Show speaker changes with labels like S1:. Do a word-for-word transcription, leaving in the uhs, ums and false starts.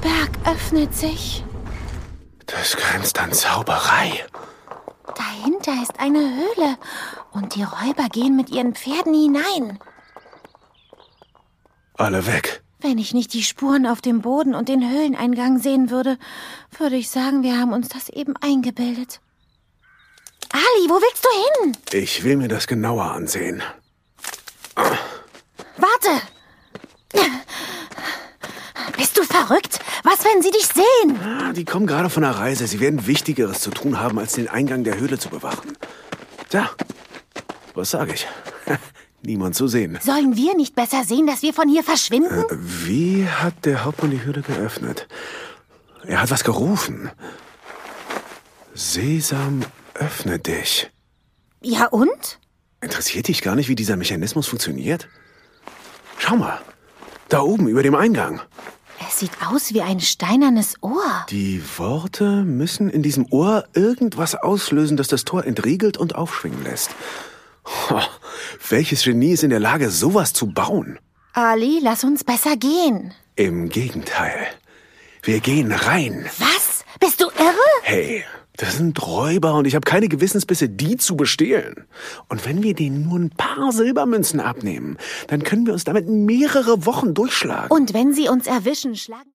S1: Berg öffnet sich.
S2: Das grenzt an Zauberei.
S1: Dahinter ist eine Höhle und die Räuber gehen mit ihren Pferden hinein.
S2: Alle weg.
S1: Wenn ich nicht die Spuren auf dem Boden und den Höhleneingang sehen würde, würde ich sagen, wir haben uns das eben eingebildet. Ali, wo willst du hin?
S2: Ich will mir das genauer ansehen.
S1: Warte! Bist du verrückt? Was, wenn sie dich sehen?
S2: Ah, die kommen gerade von der Reise. Sie werden Wichtigeres zu tun haben, als den Eingang der Höhle zu bewachen. Tja, was sage ich? Niemand zu sehen.
S1: Sollen wir nicht besser sehen, dass wir von hier verschwinden?
S2: Äh, wie hat der Hauptmann die Höhle geöffnet? Er hat was gerufen. Sesam, öffne dich.
S1: Ja und?
S2: Interessiert dich gar nicht, wie dieser Mechanismus funktioniert? Schau mal, da oben über dem Eingang.
S1: Es sieht aus wie ein steinernes Ohr.
S2: Die Worte müssen in diesem Ohr irgendwas auslösen, das das Tor entriegelt und aufschwingen lässt. Oh, welches Genie ist in der Lage, sowas zu bauen?
S1: Ali, lass uns besser gehen.
S2: Im Gegenteil. Wir gehen rein.
S1: Was? Bist du irre?
S2: Hey, das sind Räuber und ich habe keine Gewissensbisse, die zu bestehlen. Und wenn wir denen nur ein paar Silbermünzen abnehmen, dann können wir uns damit mehrere Wochen durchschlagen.
S1: Und wenn sie uns erwischen, schlagen...